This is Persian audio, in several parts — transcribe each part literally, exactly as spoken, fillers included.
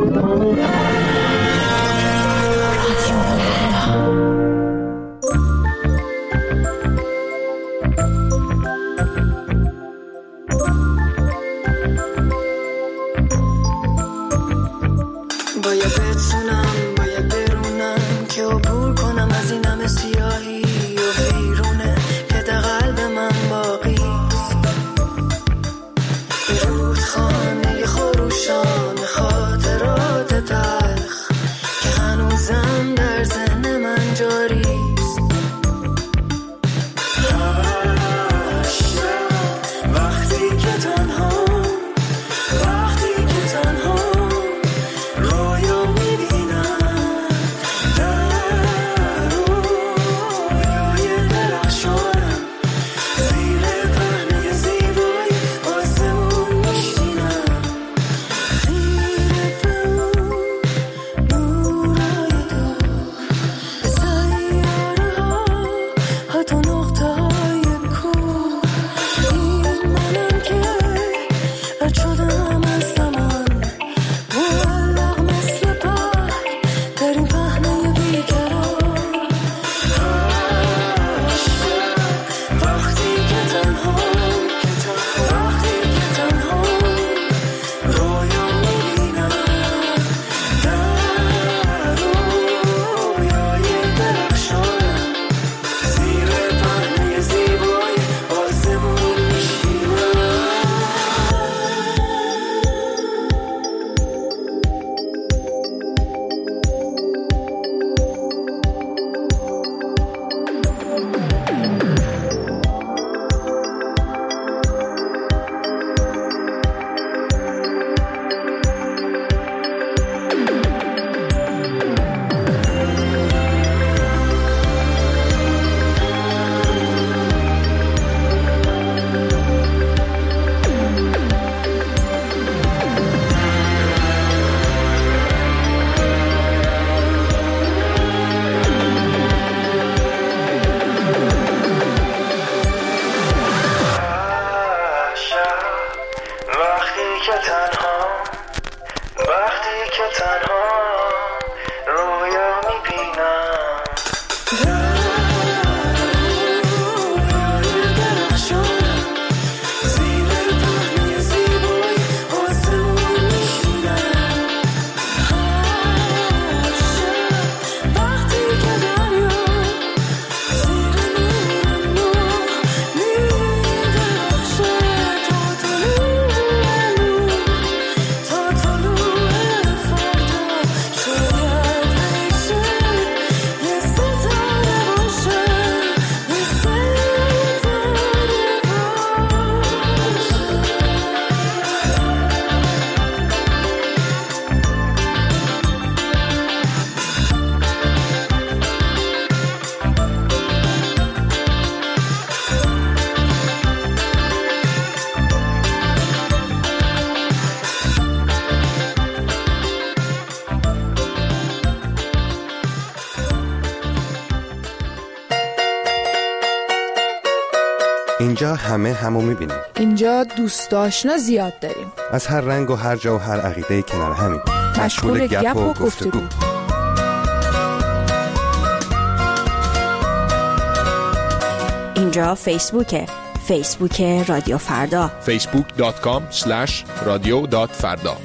اینجا همه همو میبینیم. اینجا دوست آشنا زیاد داریم. از هر رنگ و هر جا و هر عقیده کنار همیم. مشغول گپ و گفتگو. اینجا فیسبوکه. فیسبوک رادیو فردا. فیسبوک دات کام اسلش رادیو دات فردا.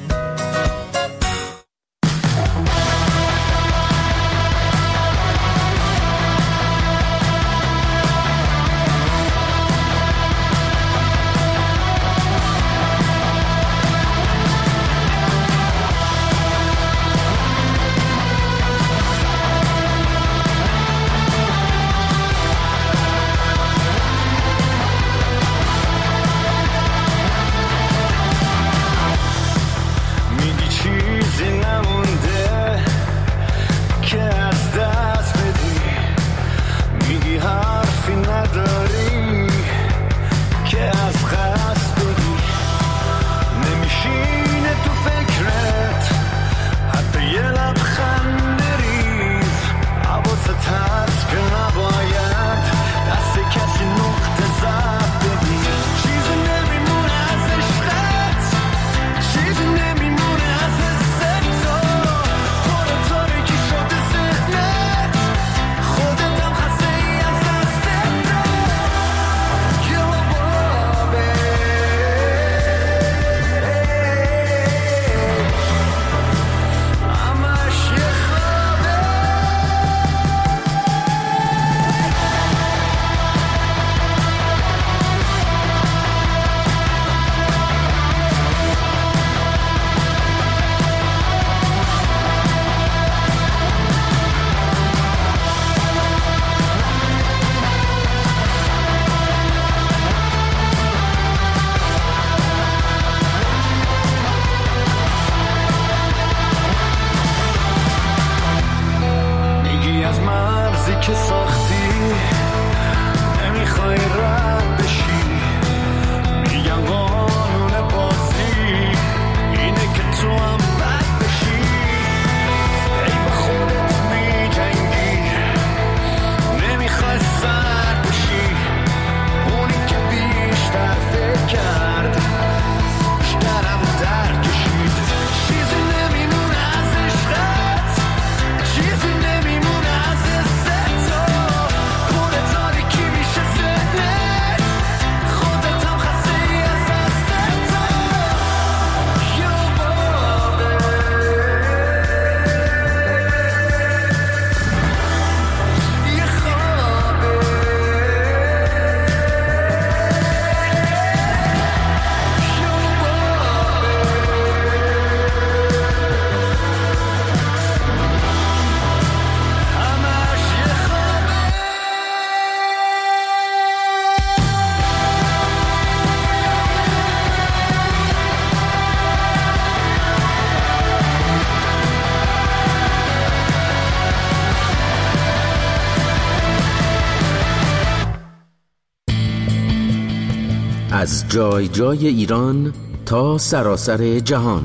از جای جای ایران تا سراسر جهان.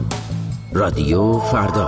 رادیو فردا.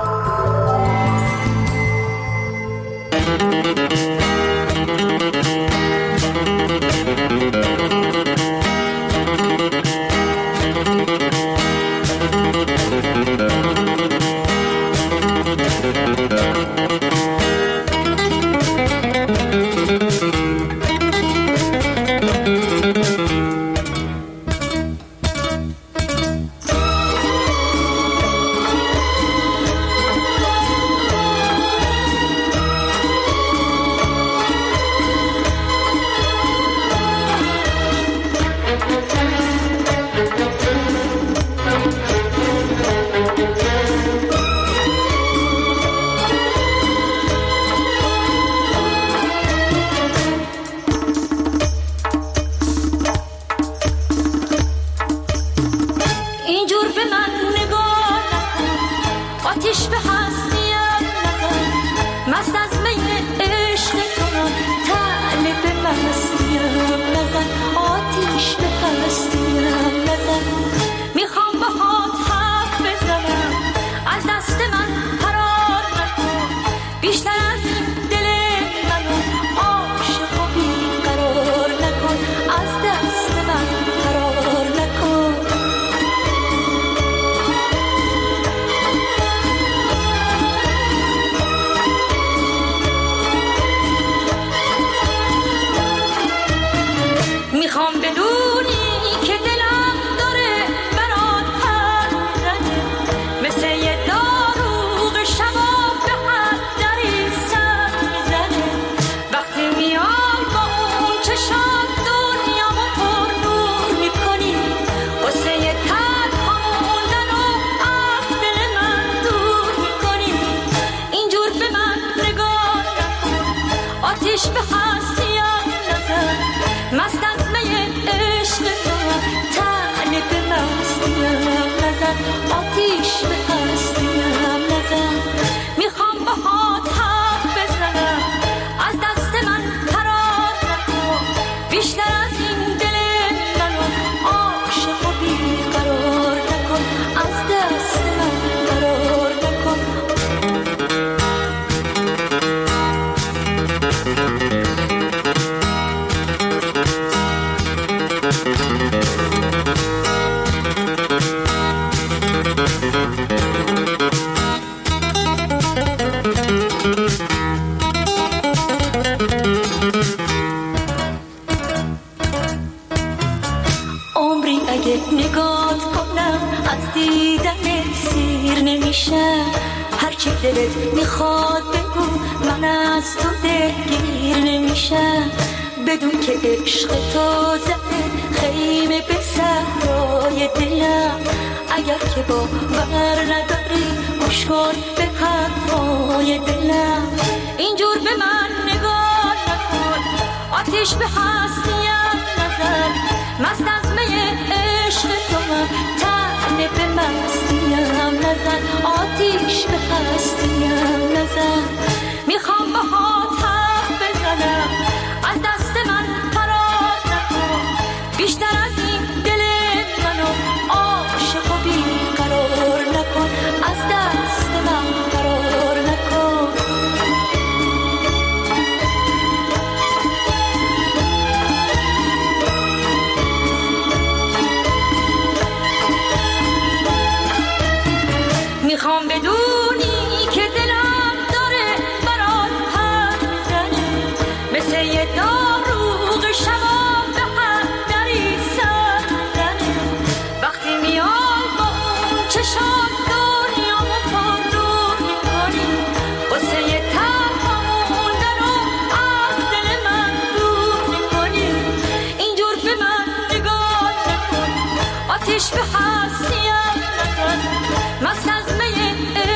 آتیش به هستیم نزن، مست از می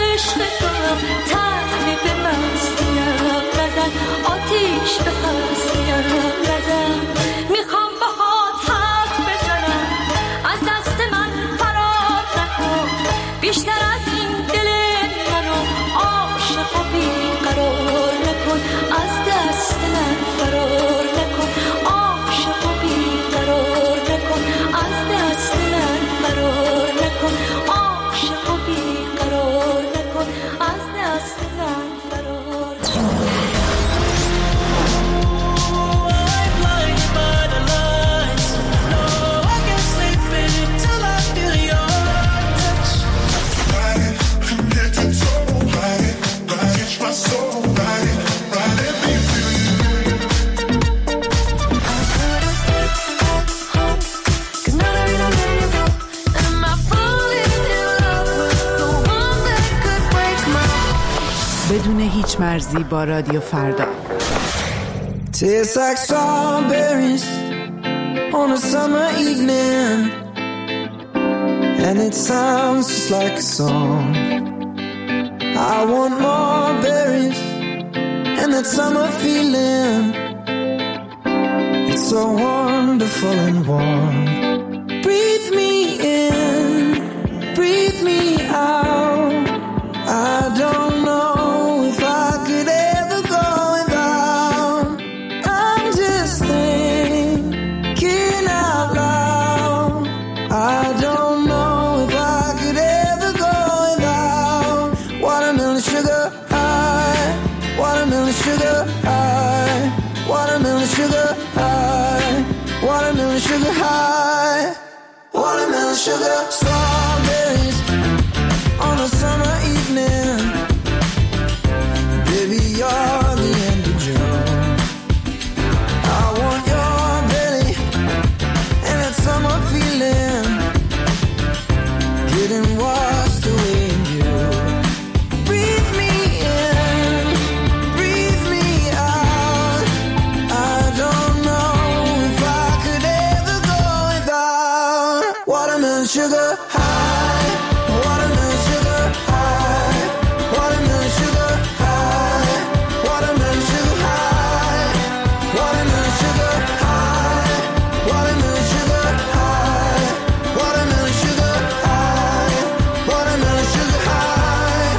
بدون هیچ مرزی با رادیو فردا. Tastes like strawberries on a summer evening, and it sounds just like a song. I want more berries and that summer feeling. It's so wonderful and warm. Breathe me in, breathe me out. I don't know if I could ever go without. I'm just thinking out loud. I don't know if I could ever go without. Watermelon sugar high, watermelon sugar high, watermelon sugar high, watermelon sugar high, watermelon sugar. Strawberries on a summer evening, baby, you're the end of June. I want your belly and that summer feeling, getting washed away in you. Breathe me in, breathe me out. I don't know if I could ever go without. Watermelon sugar high, watermelon sugar high, watermelon sugar high, watermelon sugar high, watermelon sugar high, watermelon sugar high, watermelon sugar high, watermelon sugar high.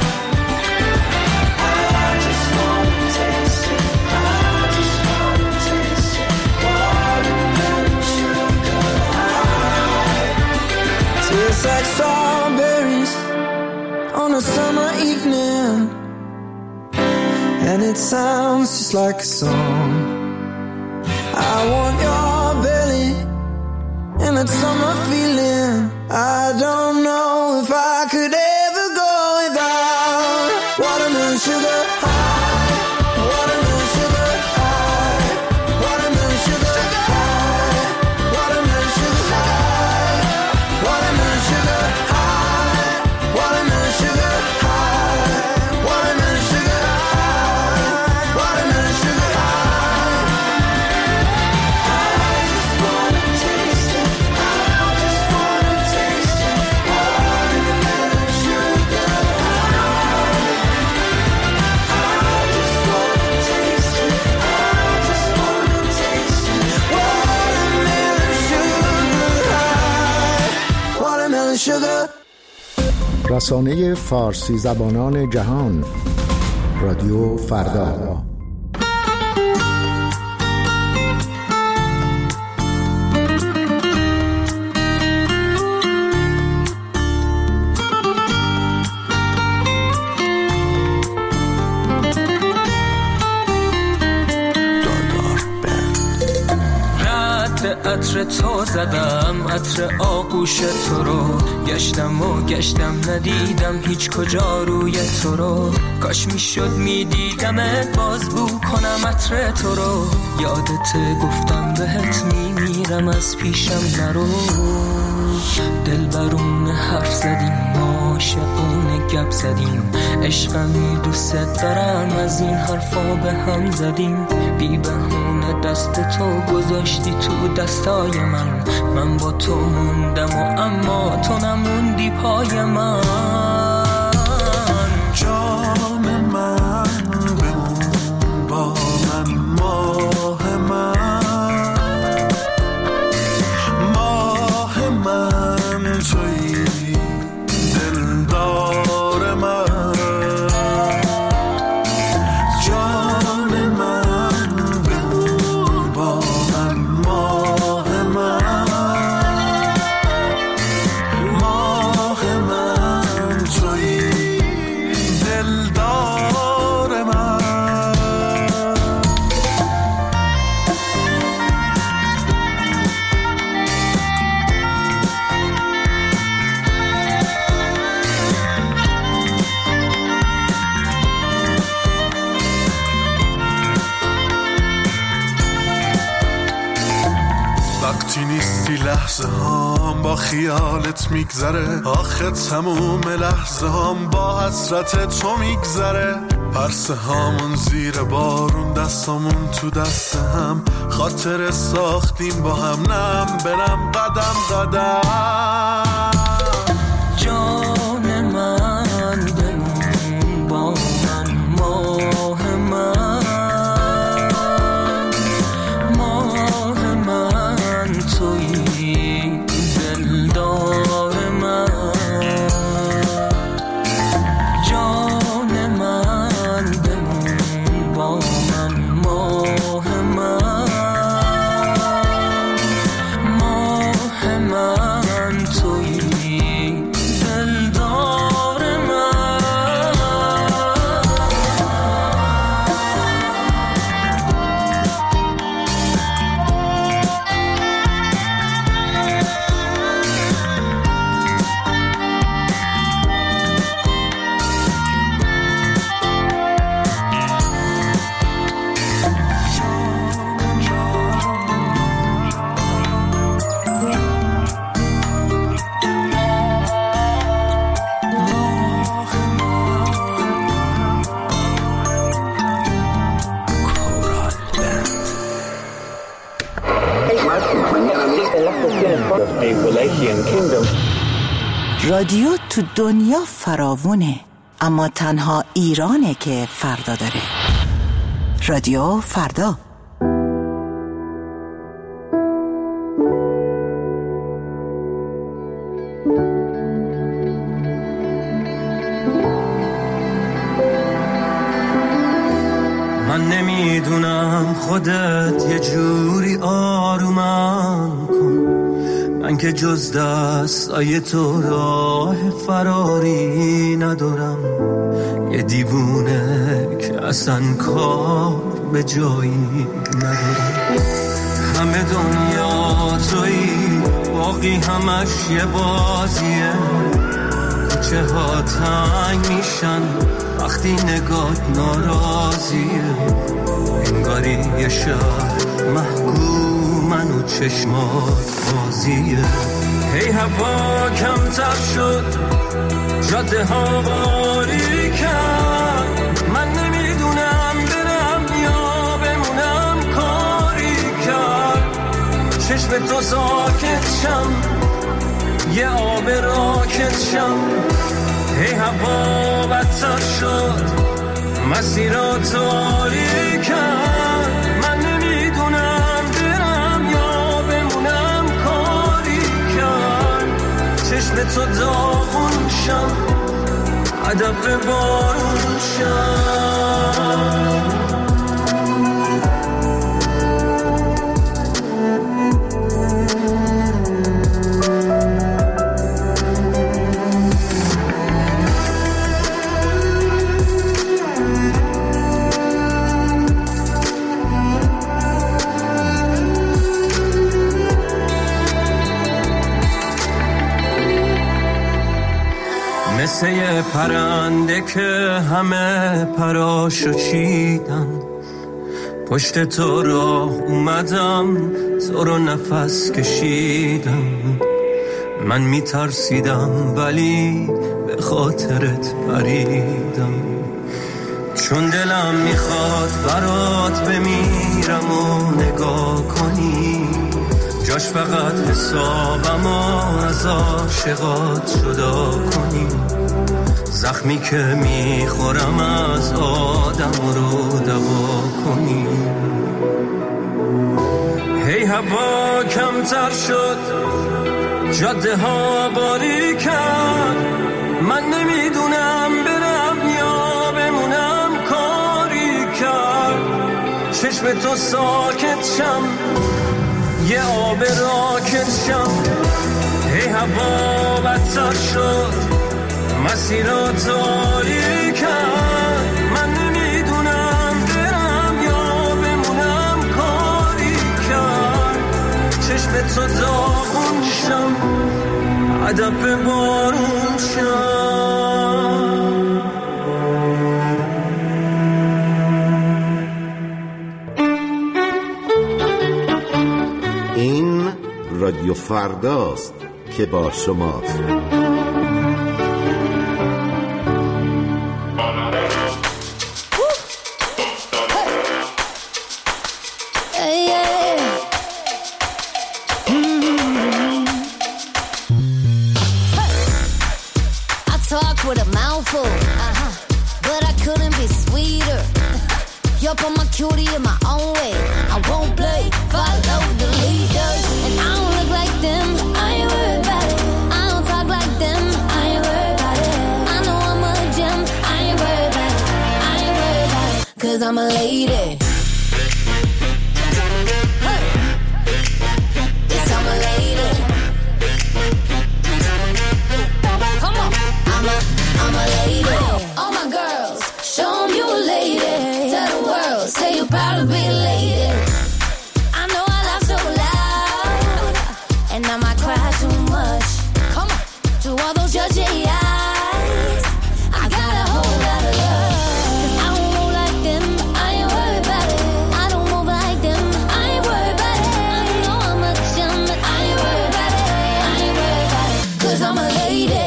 I just wanna taste it, I just wanna taste it, watermelon sugar high. Tastes like strawberries on a summer evening, and it sounds just like a song. I want your belly and that summer feeling. I don't know if I could ever go without. Watermelon sugar high, watermelon sugar high, watermelon sugar high, watermelon sugar high, watermelon sugar high, watermelon sugar high, watermelon sugar high, watermelon sugar high. I just wanna taste it, I just wanna taste it, watermelon sugar high. I just wanna taste it, I just wanna taste it, watermelon sugar high, watermelon sugar. رسانه فارسی زبانان جهان، رادیو فردا. عطر تو زدم، عطر آغوش تو رو گشتم و گشتم ندیدم هیچ کجا روی تو رو. کاش میشد میدیدمت باز بو کنم عطر تو رو. یادت گفتم بهت میمیرم از پیشم نرو. دل برون حرف زدیم ما شبونه گپ زدیم. عشقمی دوست دارم از این حرفا به هم زدیم. بی بهونه دست تو گذاشتی تو دستای من. من با تو موندم و اما تو نموندی پای من. جام من بمون با من ماه من. ماه من تویی دلدار من. جام من بمون با من ماه من. ماه من لحظه هام با خیالت میگذره، آخه تموم لحظه هام با حسرت تو میگذره. پرسه هامون زیر بارون، دستامون تو دست هم، خاطر ساختیم با هم، نم برم قدم قدم. جان من بمون با من، ماه من، ماه من تویی دلدار من. جان من بمون با من، ماه من، ماه من تویی دلدار من. رادیو تو دنیا فراوونه، اما تنها ایرانه که فردا داره. رادیو فردا. من نمیدونم خودت یه جوری آرومم کن، من که جز دستای تو راه فراری ندارم. یه دیوونه که اصلا کار به جایی ندارم. همه دنیا تویی، باقی همش یه بازیه. کوچه ها تنگ میشن وقتی نگات ناراضیه. انگاری یه شهر محکومن و چشمات بازیه. هی هوا کمتر شد، جاده ها باریکن. من نمیدونم برم یا بمونم، کاری کرد چشم تو ساکت شم، یه آب راکت شم. هی هوا بدتر شد، مسیرات تاریکن. من نمیدونم برم یا بمونم، کاری کرد چشم تو داغون شم، هدف بارون شم. مثل یه پرنده که همه پراشو چیدن، پشت تو راه اومدم، تو رو نفس کشیدم. من میترسیدم ولی به خاطرت پریدم، چون دلم میخواد برات بمیرم و نگاه کنی. جاش فقط حسابم از عاشقات جدا کنی. زخمی که میخورم از آدم رو دوا کنی. هی هوا کمتر شد، جاده ها باریکن. من نمیدونم برم یا بمونم، کاری کرد چشم تو ساکت شم، یه آب راکت شم. هی هوا بدتر شد، مسیرات تاریکن. من نمیدونم برم یا بمونم، کاری کرد چشم تو داغون شم، هدف بارون شم. این رادیو رادیو فرداست که با شماست. With a mouthful, uh-huh. But I couldn't be sweeter. Yup, I'm a cutie in my own way. I won't play, follow the leaders. And I don't look like them, I ain't worried about it. I don't talk like them, I ain't worried about it. I know I'm a gem, I ain't worried about it. I ain't worried about it, cause I'm a lady. Hey. Yes, I'm a lady. Come on, I'm a I'm a lady. All my girls, show 'em you a lady. Tell the world, say you're proud to be a lady. I know I laugh so loud, and I might cry too much. Come on, to all those judgy eyes, I got a whole lot of love. 'Cause I don't move like them, I ain't worried about it. I don't move like them, I ain't worried about it. I know I'm a gem, but I ain't worried about it. I ain't worried about it, 'cause I'm a lady.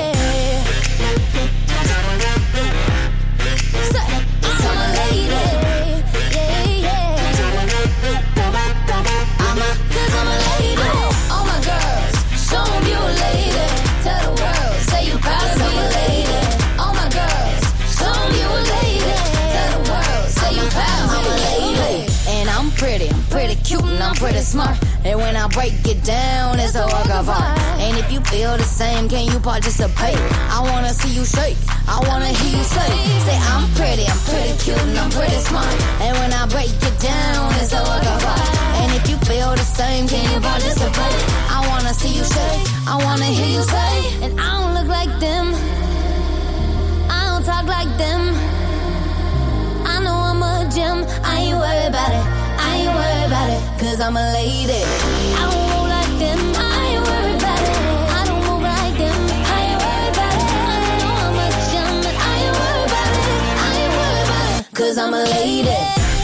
I'm pretty smart, and when I break it down, it's a work of art. And if you feel the same, can you participate? I wanna see you shake, I wanna hear you say, say I'm pretty, I'm pretty cute, and I'm pretty smart. And when I break it down, it's a work of art. And if you feel the same, can you participate? I wanna see you shake, I wanna hear you say, and I don't look like them, I don't talk like them. I know I'm a gem, I ain't worried about it. I ain't worried about it, 'cause I'm a lady. I don't move like them, I ain't worried about it. I don't move like them, I ain't worried about it. I know I'm a gem, but I ain't worried about it. I ain't worried about it, 'cause I'm a lady.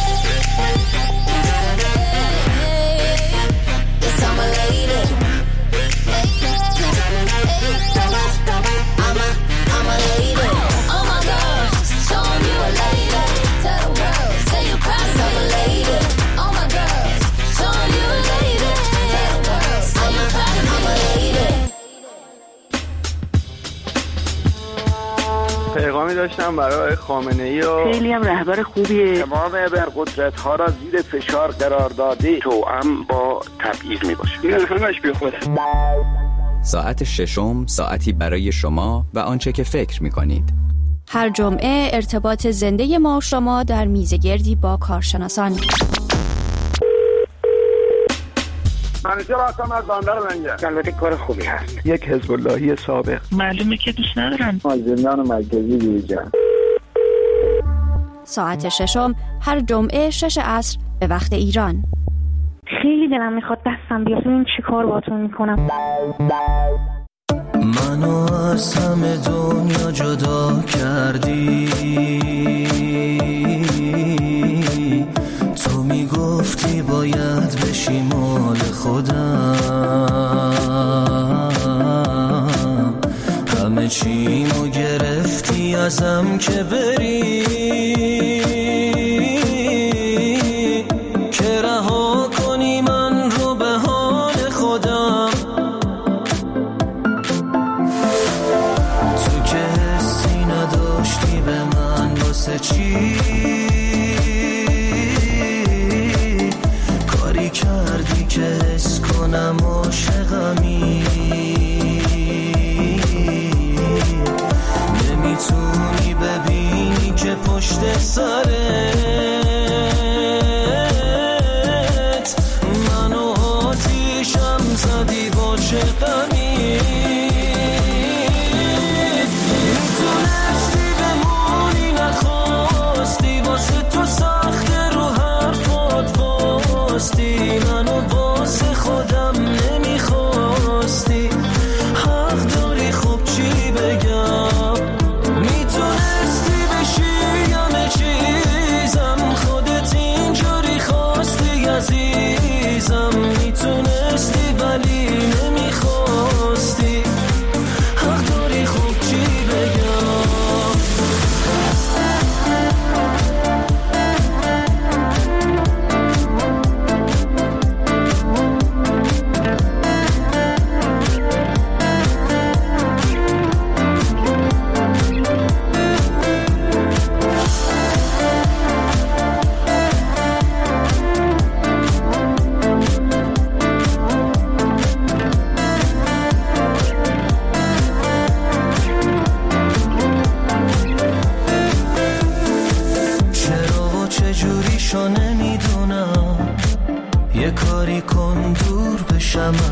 Yes, I'm a lady. I'm a, I'm a lady. Oh my God, show 'em you a lady. Tell the world, say you're proud, 'cause I'm a lady. پیغامی داشتم برای خامنه‌ای و خیلی هم رهبر خوبیه. تمام ابرقدرت‌ها را زیر فشار قرار داده، توأم با تبعیض میباشه. این همش بیخوده. ساعت ششم، ساعتی برای شما و آنچه که فکر میکنید. هر جمعه ارتباط زنده ما و شما در میزگردی با کارشناسان. منیجر هستم از بندر لنگر. البته کار خوبی هست. یک حزب اللهی سابق. معلومه که دوست ندارن. از زندان مرکزی بیرون. ساعت ششم هر جمعه شش عصر به وقت ایران. خیلی دلم میخواد دستم بیاد این چی کار باتون میکنم. منو از همه دنیا جدا کردی، تو میگفتی باید بشی مال خودم، همه چیمو گرفتی ازم که بری، که رها کنی من رو به حال خودم. تو که حسی نداشتی به من واسه چی کاری کردی که حس کنم عاشقمی، نمیتونی ببینی که پشت سرت منو آتیشم زدی با چه غمی، میتونستی بمونی نخواستی واسه تو سخت رو حرفات واستی، منو واسه خودم نمیخواستی، حق داری خب چی بگم، میتونستی بشی همه چیزم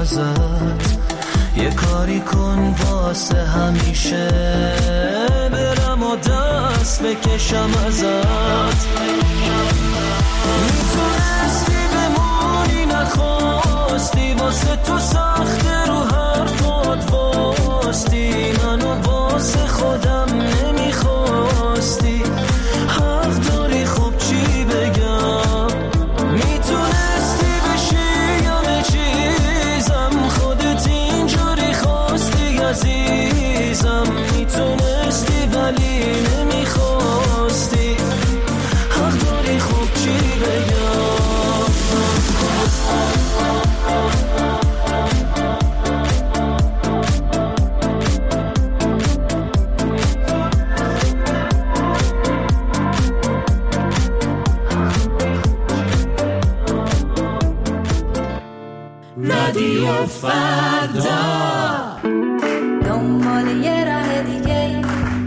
ازت، یه کاری کن واسه همیشه برم و دست بکشم ازت. میتونستی بمونی نخواستی، واسه تو سخت رو حرفات واستی، منو واسه خودم نمیخواستی. حق داری خب چی بگم، میتونستی بشی همه چیزم، خودت اینجوری خواستی عزیزم، میتونستی ولی نمیخواستی. حق داری خب چی بگم. رادیو فردا دنبال یه راه دیگه،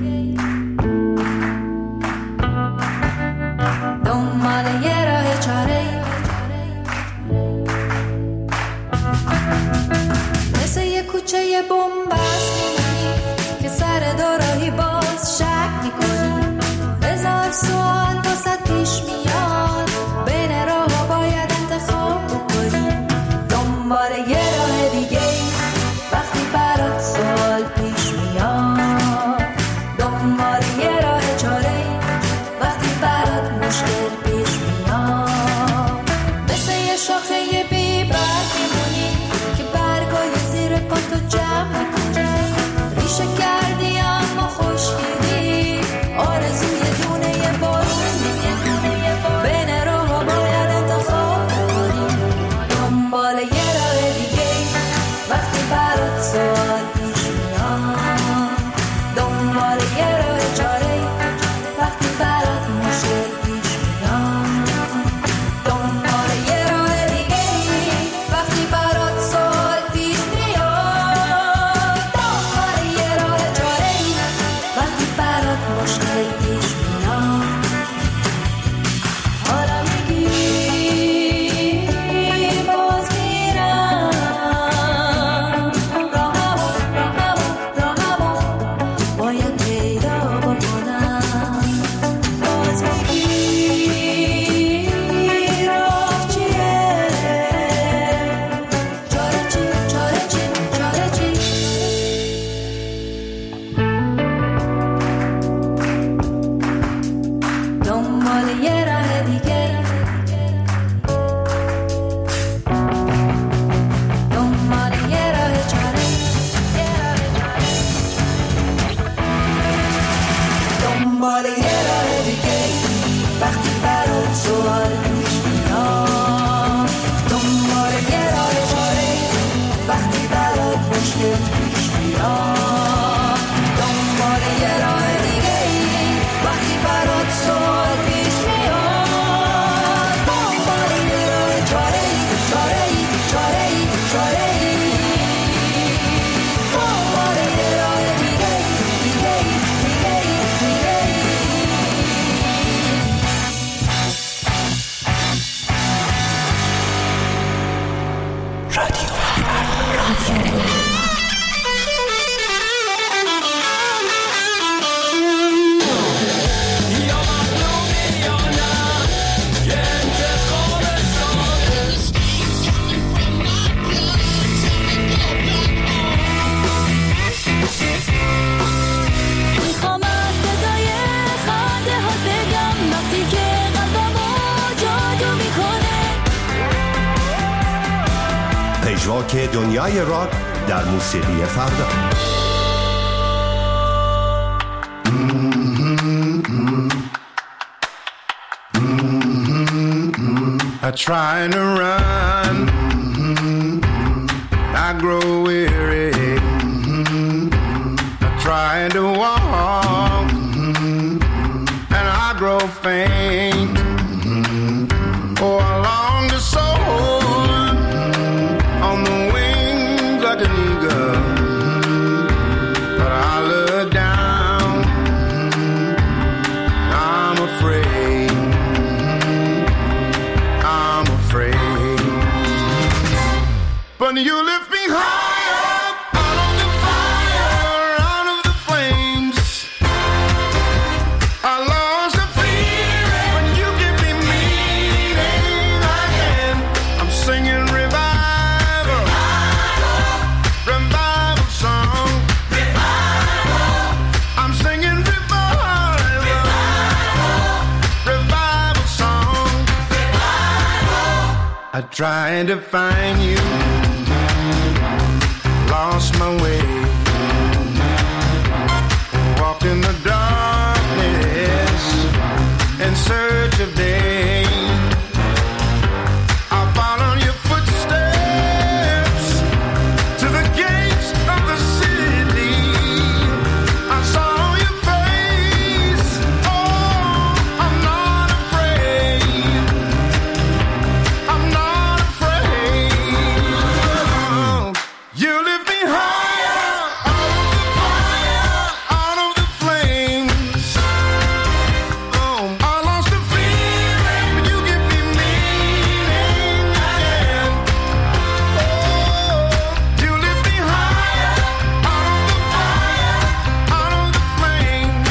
دنبال یه راه چاره، مثل یه کوچه یه بومبست میمونی که سر دوراهی باز شک میکنی. هزار سوال واسه پیش میاد، بین راه باید انتخاب بکنی. دنبال یه راه دیگه وقتی برات سوال پیش میاد، دنبال یه راه چاره وقتی برات مشکل پیش میاد. مثل یه شاخه یه بی برگ میمونی که برگای زیر پاتو جمع میکنی. ریشه کردی اما خشکیدی، آرزوی دونه یه بارون میمونی. بین راه ها باید انتخاب بکنی. دنبال یه راه دیگه وقتی برات سوال پیش میاد، دنبال یه راه چاره وقتی برات مشکل پیش میاد. دنبال یه راه دیگه وقتی برات سوال پیش میاد، دنبال یه راه چاره وقتی برات مشکل پیش میاد. حالا میگی باز میرم راهمو راهمو راهمو باید پیدا بکنم. باز میگی راه چیه، چاره چی چاره چی چاره چی. دنبال یه راه دیگه، دنبال یه راه چاره، دنبال یه راه دیگه وقتی برات سوال پیش میاد، دنبال یه راه چاره وقتی برات مشکل پیش میاد. دنبال یه راه دیگه وقتی برات سوال پیش میاد، دنبال یه راه چاره چاره چاره چاره، دنبال یه راه دیگه دیگه دیگه دیگه. رادیو میخوام از صدای خنده ها بگم وقتی که قلبمو جادو میکنه. پژواک دنیای راک در موسیقی فردا. I try to run, I grow weary. I try to walk, and I grow faint. Oh, I long to soar on the wings like an eagle, but I look down, I'm afraid, I'm afraid. But you lift me I tried to find you, lost my way, walked in the darkness in search of day. I followed your footsteps to the gates of the city. I saw your face. Oh, I'm not afraid. I'm not afraid. Oh, you lift me higher out of the fire, out of the flames. Oh, I lost the feeling, but you give me meaning again. Oh, you lift me higher out of the fire, out of the flames.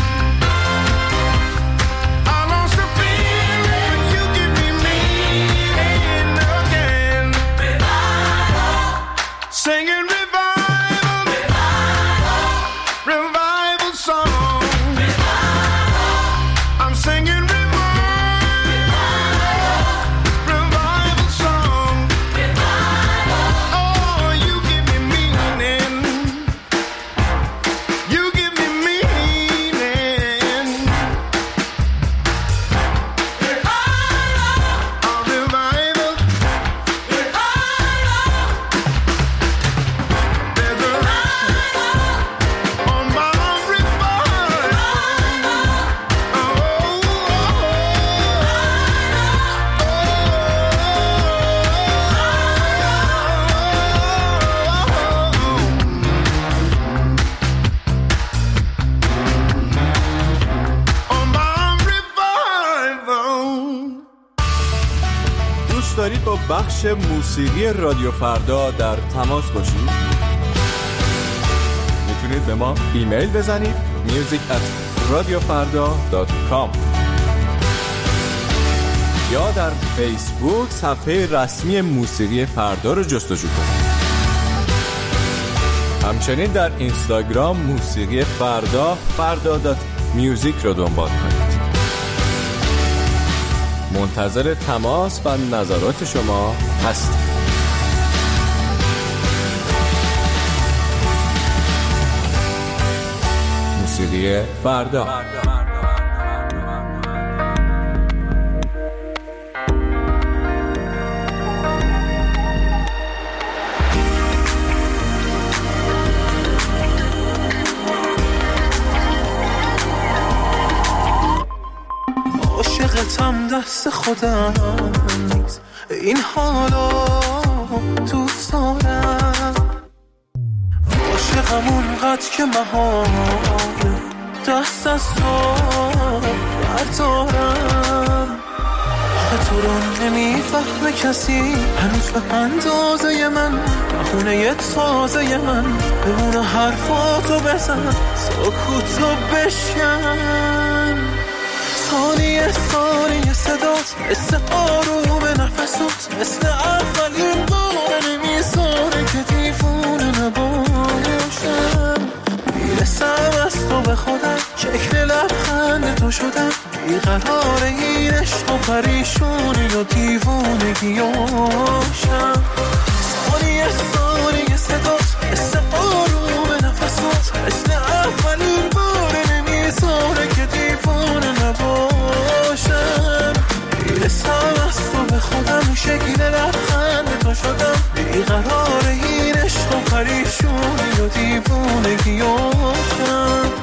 I lost the feeling, but you give me meaning again. Revival, singing revival, revival, revival song. Revival, I'm singing revival, revival song. Revival, oh, you give me meaning. You give me meaning. Revival, oh, revival, revival. There's a on my revival. Oh, oh, on my revival. دوست دارید با بخش موسیقی رادیو فردا در تماس باشید؟ میتونید به ما ایمیل بزنید music at radiofarda dot com یا در فیسبوک صفحه رسمی موسیقی فردا رو جستجو کنید. همچنین در اینستاگرام موسیقی فردا فردا دات میوزیک رو دنبال کنید. منتظر تماس و نظرات شما هستیم. موسیقی فردا. عاشقتم دست خودم نیست، این حالا دوست دارم. عاشقم اونقدر که مهاره دست از تو بردارم. آخه تو رو نمیفهمه کسی هنوز به اندازه من، بخونه تازه من بمونه حرفاتو بزن، سکوتو بشکن. ثانیه ثانیه صدات مثل آروم نفسات، مثل اولین بار نمیذاره که دیوونه نباشم. میرسم از تو به خودم، شکل لبخند تو شدم، بیقرار این عشق و پریشونی و دیوونگیاشم. ثانیه ثانیه صدات مثل آروم نفسات، مثل اولین بار نمیذاره که دیوونه نباشم. میرسم از تو به خودم، شکل لبخند تو شدم، بیقرار این عشق و پریشونی و دیوونگیاشم.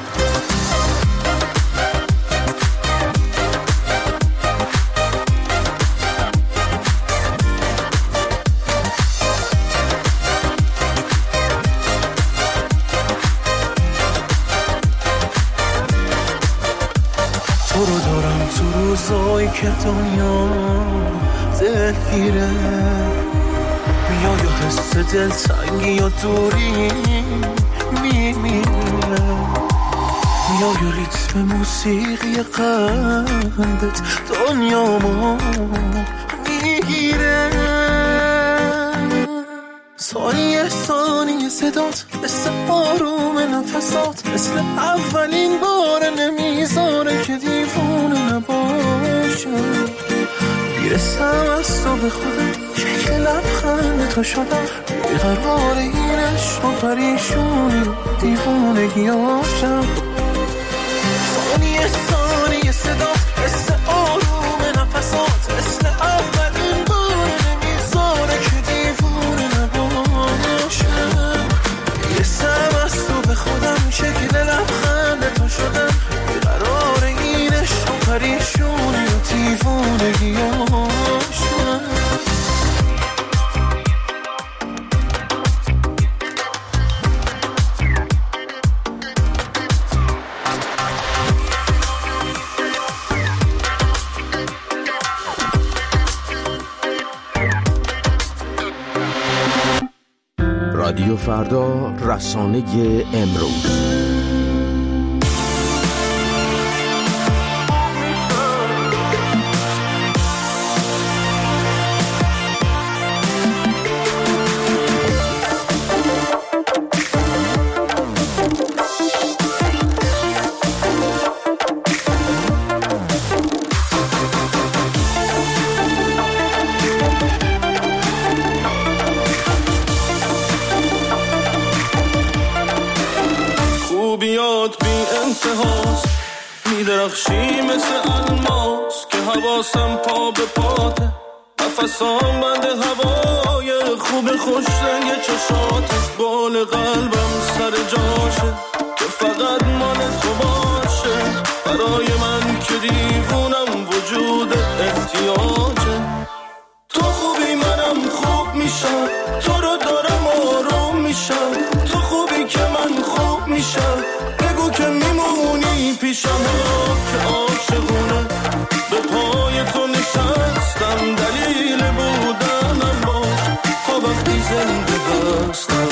تو رو دارم تو روزایی که دنیا دلگیره، یا یا حس دلتنگی یا دوری میمیره، یا یا ریتم موسیقی قلبت دنیامو میگیره. ثانیه ثانیه صدات مثل آروم نفسات، مثل اولین بار نمیذاره که دیوونه نباشم. میرسم از تو به خودم شکل لبخند تو شدم بیقرار این عشق و پریشونی دیوونگی هاشم ثانیه ثانیه صدات حس آروم نفسات مثل اولین بار نمیذاره که دیوونه نباشم میرسم از تو به خودم شکل لبخند تو شدم بیقرار این عشق و پریشونی و دیوونگی هاشم رادیو فردا، رسانه امروز. میدرخشی مثل الماس که حواسم پا به پاته نفسام بند هوای خوب خوش رنگ چشات بال قلبم سر جاشه که فقط مال تو باشه برای من که دیوونم وجود احتیاجه تو خوبی منم خوب میشم تو رو دارم آروم میشم تو خوبی که من خوب میشم بگو که میمونی پیشم که عاشقونه به پای تو نشستم دلیل بودنم باش تا وقتی زنده هستم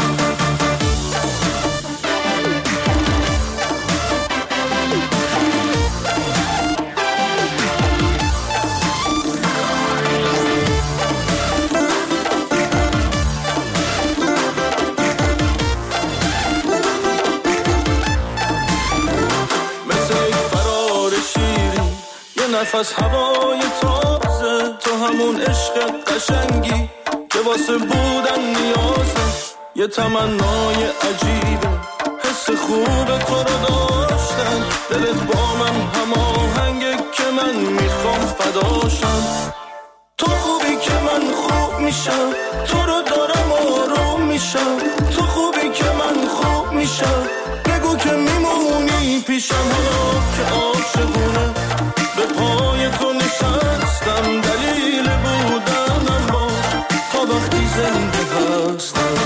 نفس هوای تازه تو همون عشق قشنگی که واسه بودن نیازه یه تمنای عجیبه حس خوب تو رو داشتن دلت با من هماهنگه که من میخوام فداشم تو خوبی که من خوب میشم تو رو دارم آروم میشم تو خوبی که من خوب میشم بگو که میمونی پیشم که عاشقونه به پای تو نشستم دلیل بودنم باش تا وقتی زنده هستم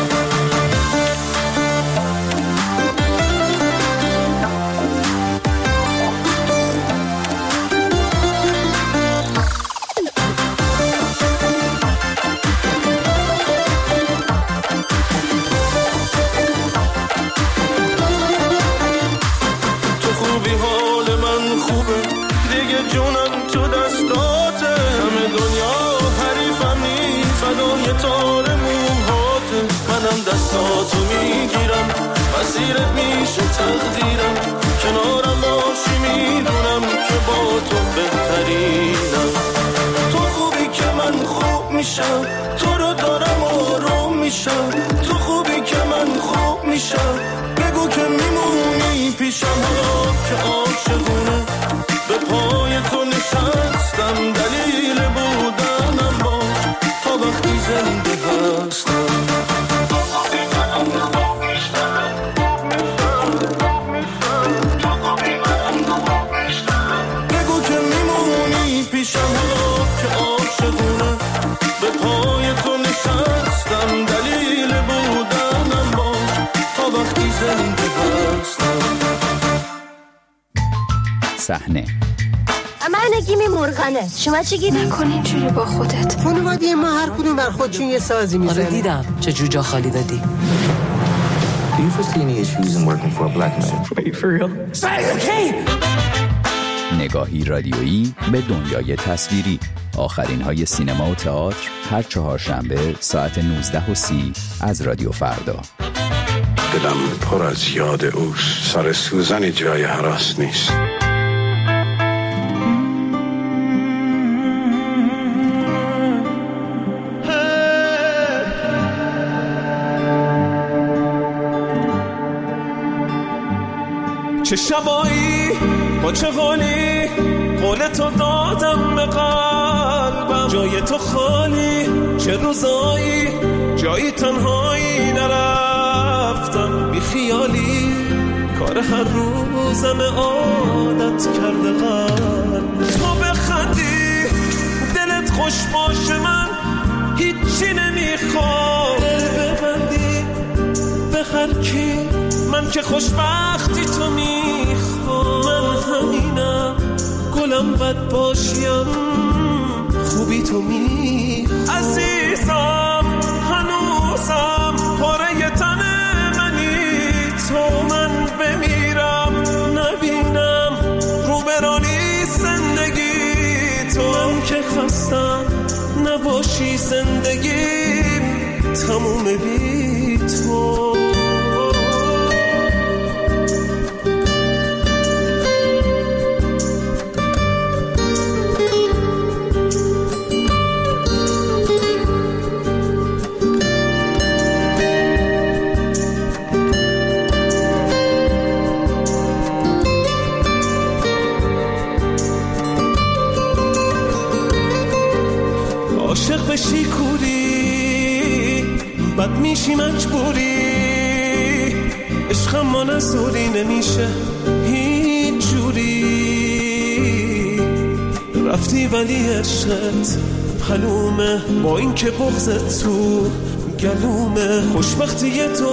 تو خوبی حال من خوبه دیگه جونم تو دستاته همه دنیا حریفم نی فدای تار موهاته منم دستاتو میگیرم مسیرت میشه تقدیرم کنارم باشی میدونم که با تو بهترینم تو خوبی که من خوب میشم تو رو دارم آروم میشم تو خوبی که من خوب میشم بگو که میمونی پیشم که عاشقونه به پای تو نشستم دلیل بودنم باش تا وقتی زنده هستم بگو که میمونی پیشم که عاشقونه به پای تو نشستم دلیل بودنم باش تا وقتی زنده هستم صحنه من نگیمی مرغانه شما چی گیری؟ نکن اینجوری با خودت خانواده ما هر کدوم بر خودشون یه سازی میزنه. آره دیدم چه جوجا خالی دادی. Do you foresee any issues in working for a black man? Wait, for real? Say okay! نگاهی رادیویی به دنیای تصویری. آخرین های سینما و تئاتر هر چهارشنبه ساعت نوزده و سی از رادیو فردا. دلم پر از یاد اوست، سر سوزن جای هراس نیست. چه شبایی با چه حالی قول تو دادم به قلبم، جای تو خالی چه روزایی جایی تنهایی نرفتم، بی خیالی کار هر روزم عادت کرده قلب. تو بخندی دلت خوش باشه من هیچی نمیخوام، دل ببندی به هر کی من که خوشبختی تو میخوام، من همینم گلم بد باشیم خوبی تو میخوام. عزیزم هنوزم پاره تن منی تو، من بمیرم نبینم روبرانی زندگی تو، من که خستم نباشی زندگیم تموم بی تو. عاشق بشی کوری بد میشی مجبوری، عشقم ما نزوری نمیشه هیچ جوری، رفتی ولی عشقت پلومه با این که بغضت تو گلومه، خوشبختی تو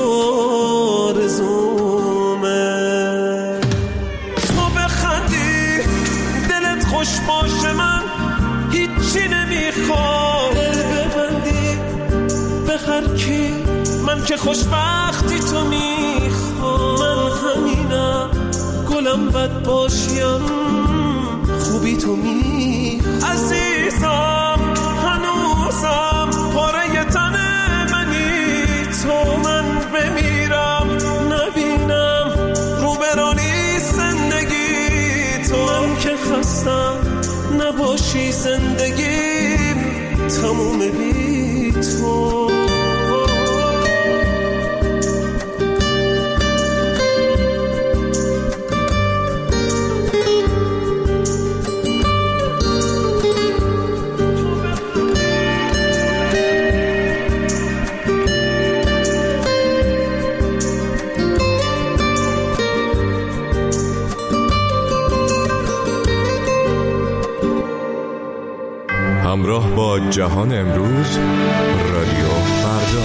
آرزومه. تو بخندی دلت خوش باشه من هیچی نمیخوام، دل ببندی به هر کی من که خوشبختی تو میخوام، من همینم گلم بد باشیم خوبی تو میخوام. عزیزم هنوزم پاره تن منی تو، من بمیرم نبینم روبرانی زندگی تو، من که خستم نباشی زندگیم تموم بی تو. همراه با جهان امروز رادیو فردا.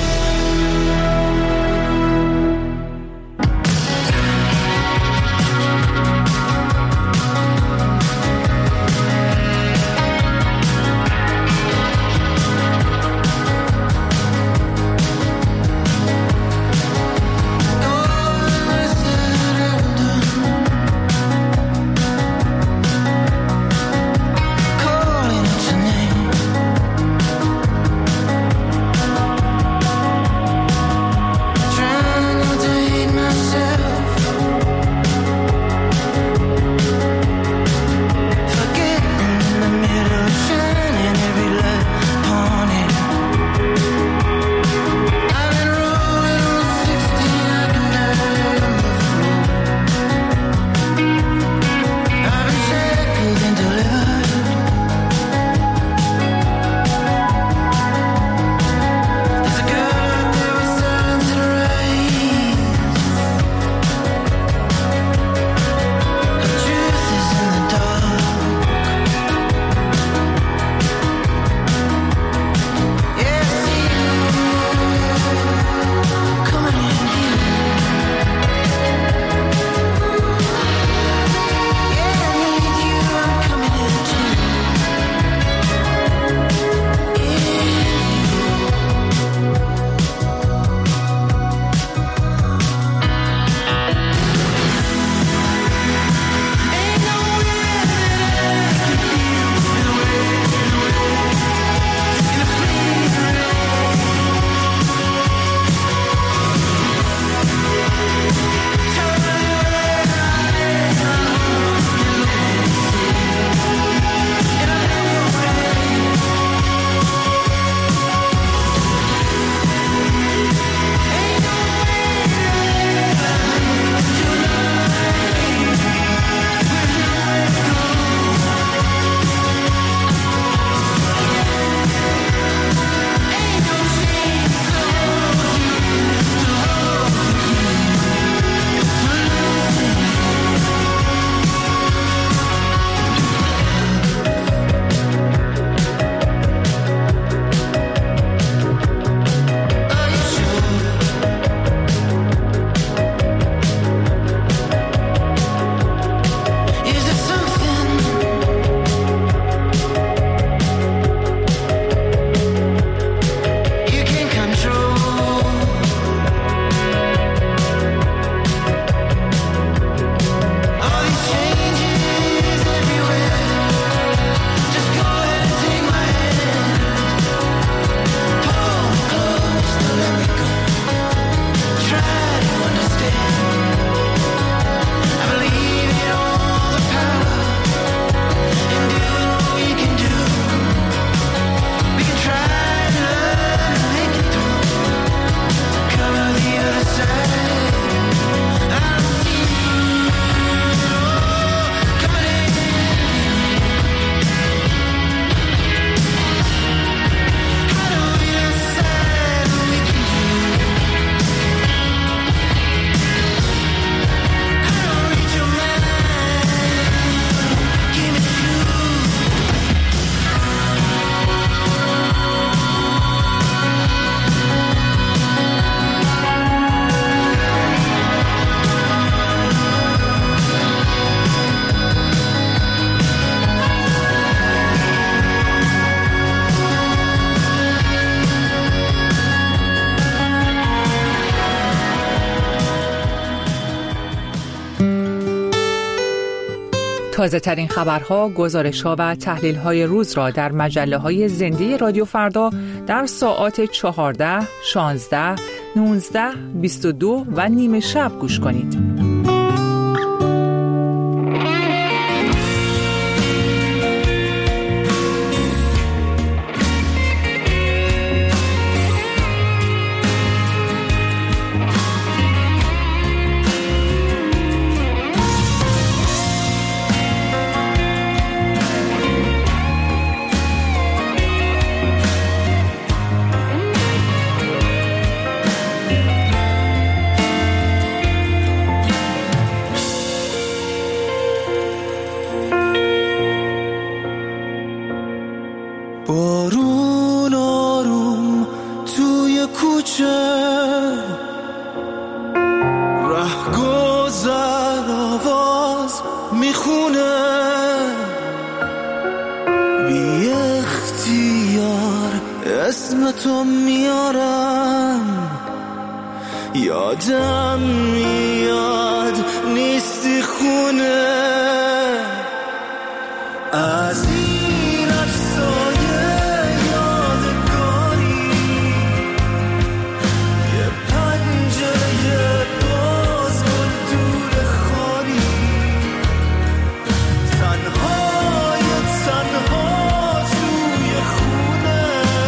Calling its name. تازه ترین خبرها، گزارش‌ها و تحلیل‌های روز را در مجله‌های زنده رادیو فردا در ساعات چهارده، شانزده، نوزده، بیست و دو و نیمه شب گوش کنید. بارون آروم توی کوچه، رهگذر آواز میخونه، بی اختیار اسم تو میارم، یادم میاد نیستی خونه. از این افسایه یادگاری، یه پنجره باز گل دور خالی، تنهای تنها توی خونه،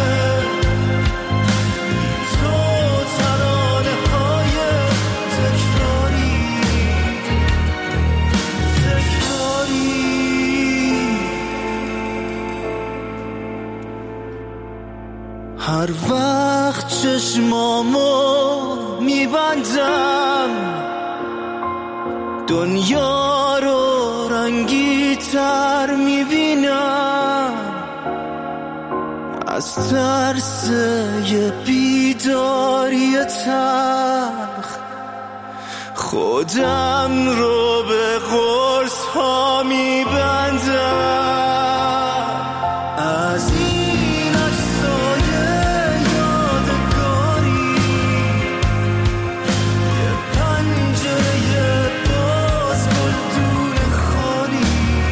تو ترانه های تکراری تکراری. هر وقت چشمامو میبندم، دنیا رو رنگی تر میبینم، از ترس یه بیداری تلخ خودم رو به قرص ها میبندم. از این افسایه یادگاری، یه پنجره باز گل دور خالی،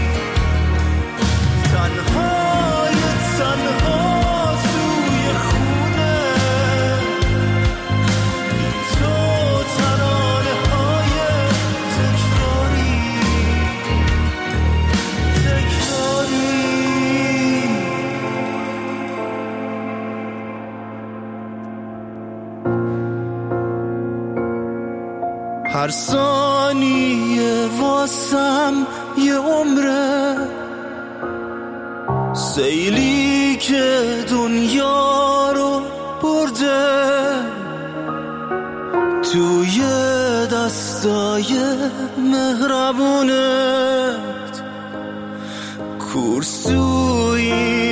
تنهای تنها توی خونه، تو ترانه های تکراری تکراری. هر ثانیه واسم یه عمره، سیلی که دنیا رو برده، توی دستای مهربونت کورسوی